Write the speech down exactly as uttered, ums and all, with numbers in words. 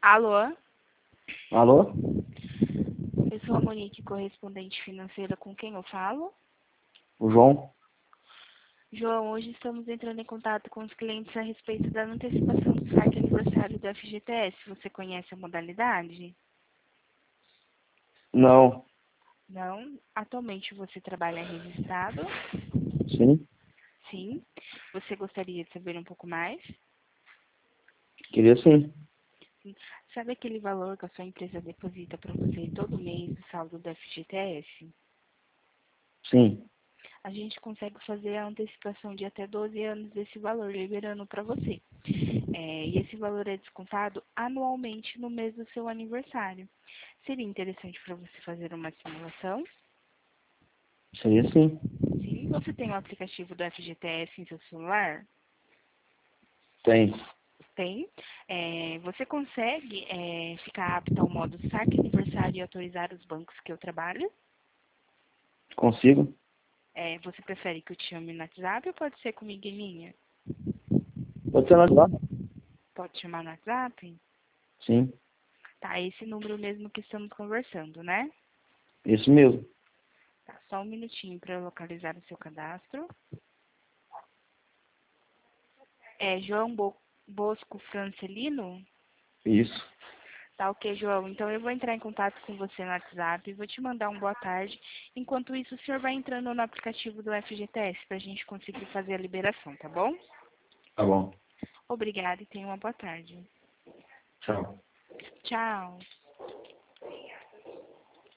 Alô? Alô? Eu sou a Monique, correspondente financeira, com quem eu falo? O João? João, hoje estamos entrando em contato com os clientes a respeito da antecipação do saque aniversário do F G T S. Você conhece a modalidade? Não. Não? Atualmente você trabalha registrado? Sim? Sim. Você gostaria de saber um pouco mais? Queria sim. Sabe aquele valor que a sua empresa deposita para você todo mês do saldo do F G T S? Sim. A gente consegue fazer a antecipação de até doze anos desse valor, liberando para você. É, e esse valor é descontado anualmente no mês do seu aniversário. Seria interessante para você fazer uma simulação? Seria sim. Sim. Você tem o aplicativo do F G T S em seu celular? Tem. Tem. É, você consegue é, ficar apto ao modo saque aniversário e autorizar os bancos que eu trabalho? Consigo? É, você prefere que eu te chame no WhatsApp ou pode ser comigo em linha? Pode ser no WhatsApp? Pode chamar no WhatsApp? Sim. Tá, esse número mesmo que estamos conversando, né? Isso mesmo. Tá, só um minutinho para eu localizar o seu cadastro. É João Bo Bosco Francelino? Isso. Tá, ok, João. Então eu vou entrar em contato com você no WhatsApp e vou te mandar um boa tarde. Enquanto isso, o senhor vai entrando no aplicativo do F G T S para a gente conseguir fazer a liberação, tá bom? Tá bom. Obrigada e tenha uma boa tarde. Tchau. Tchau.